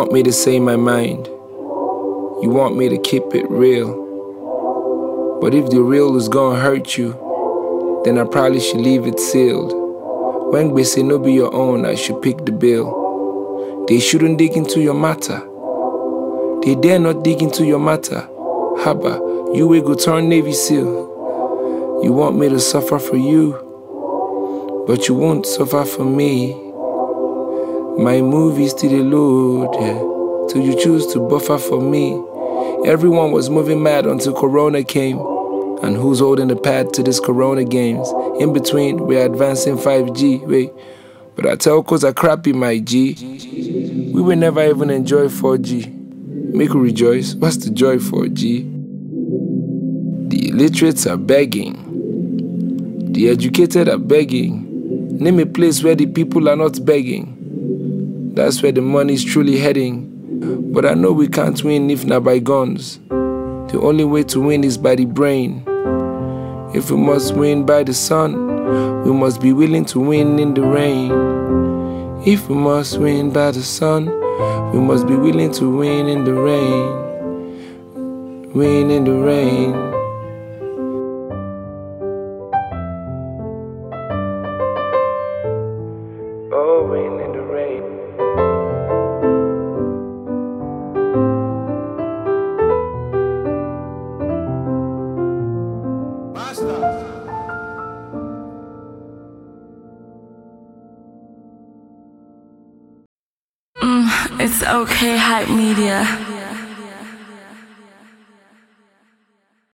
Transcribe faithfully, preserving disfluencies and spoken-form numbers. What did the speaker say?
want me to say my mind. You want me to keep it real. But if the real is gonna hurt you, then I probably should leave it sealed. When they say no be your own, I should pick the bill. They shouldn't dig into your matter. They dare not dig into your matter. Haba, you will go turn Navy SEAL. You want me to suffer for you, but you won't suffer for me. My movies to the load, yeah, till you choose to buffer for me. Everyone was moving mad until Corona came. And who's holding the pad to this Corona games? In between, we're advancing five G, wait. But our telcos are crappy, my G. We will never even enjoy four G. Make we rejoice, what's the joy for, G? The illiterates are begging. The educated are begging. Name a place where the people are not begging. That's where the money's truly heading. But I know we can't win if not by guns. The only way to win is by the brain. If we must win by the sun, we must be willing to win in the rain. If we must win by the sun, we must be willing to win in the rain. Win in the rain. Oh, win in the rain. Mm, it's okay, Hype Media.